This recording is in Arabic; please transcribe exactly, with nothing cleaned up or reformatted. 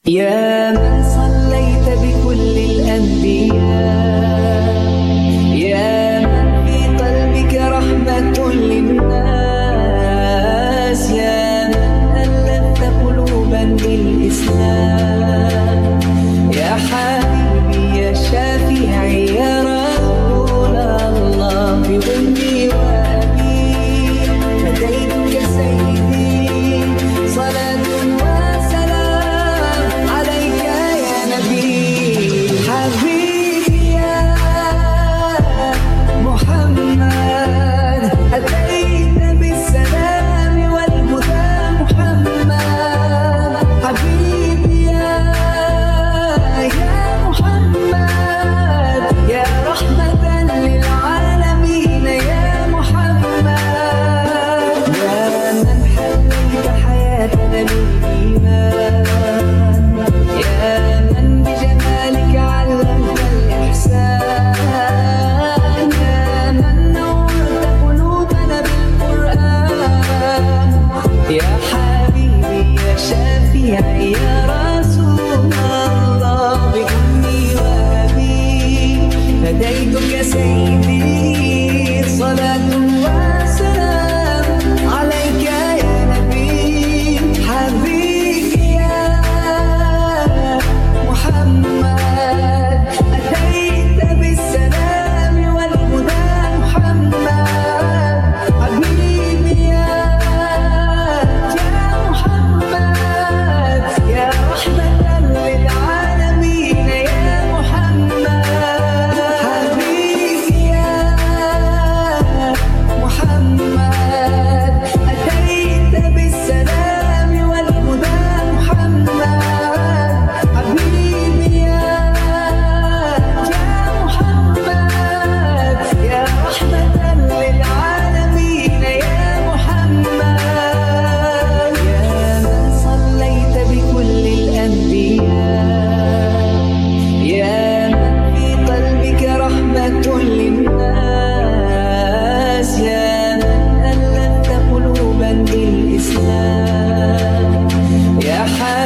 يا من صليت بكل الأنبياء، يا من في قلبك رحمة للناس، يا من ألفت قلوبا بالإسلام، يا حبيبي يا شافعي يا رسول الله بأمي وأبي فديتك سيدي صلاة فديتك سيدي صلاة وسلام عليك يا نبي حبيبي يا محمد أتيت بالسلام والهدى محمد حبيبي يا محمد يا رحمة للعالمين يا محمد يا حبيبي